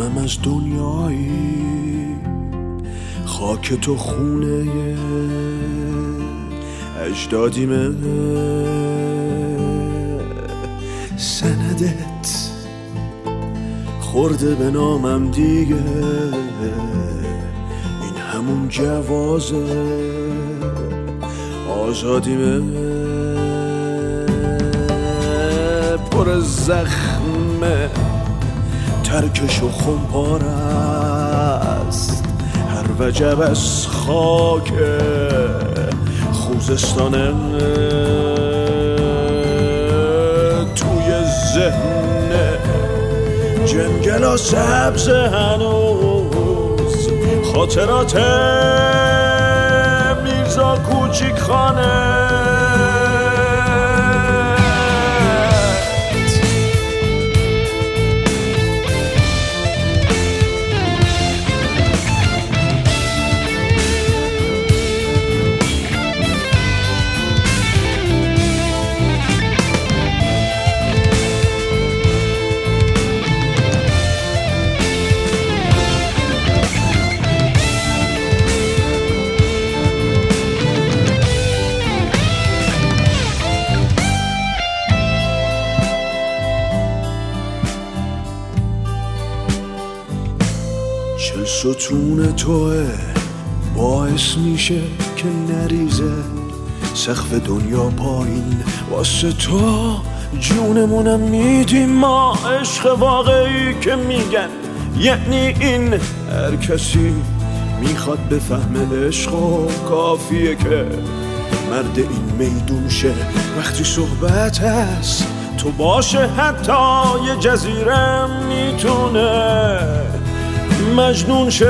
سهمم از دنیایی، خاک تو خونه اجدادیمه، سندت خورده به نامم دیگه، این همون جوازه آزادیمه، پر زخمه ترکش و خمپار است، هر وجب از خاک خوزستانه، توی ذهن جنگلا سبز هنوز خاطرات میرزا کوچیک خانه. چل ستون توه باعث میشه که نریزه سقف دنیا پایین، واسه تو جونمونم میدیم ما، عشق واقعی که میگن یعنی این. هر کسی میخواد بفهمه عشق و کافیه که مرد این میدون شه، وقتی صحبت هست تو باشه حتی یه جزیره میتونه مجنون شه.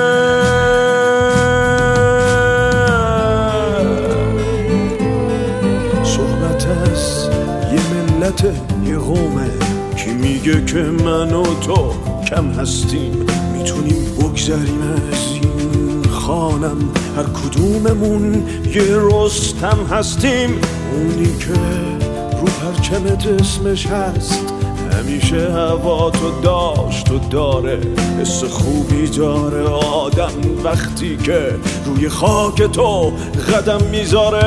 صحبت از یه ملت یه قومه کی میگه که من و تو کم هستیم، میتونیم بگذریم از این خانم، هر کدوممون یه رستم هستیم، اونی که رو پرچمت اسمش هست، همیشه هوا تو داشت و داره، حس خوبی داره آدم وقتی که روی خاک تو قدم میذاره.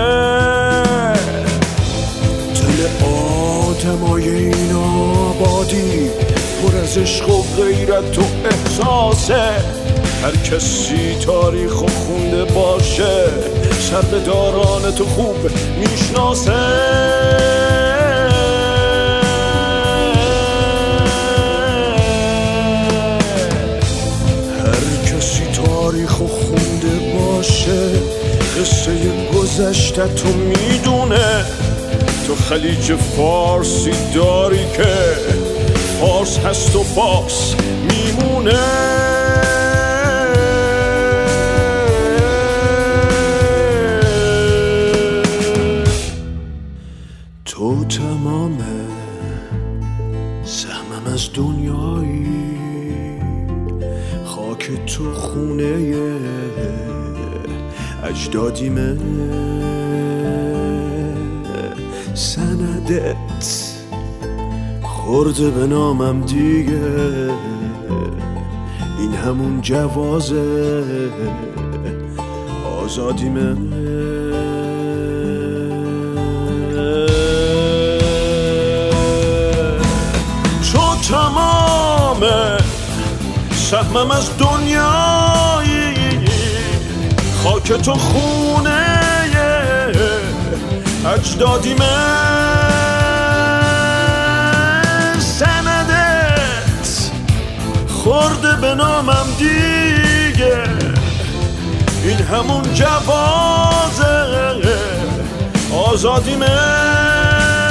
دل آدمای این آبادی پر از عشق و غیرت و احساسه، هر کسی تاریخ و خونده باشه سربداران تو خوب میشناسه. تاریخ و خونده باشه قصه گذشته تو میدونه، تو خلیج فارسی داری که فارس هست و فارس میمونه. تو تمام سهمم از دنیایی، خاک تو خونه اجدادیمه، سندت خورده به نامم دیگه، این همون جوازه آزادیمه. تو تمامه سهمم از دنیایی، خاک تو خونه اجدادیمه، سندت خورده به نامم دیگه، این همون جوازه آزادیمه.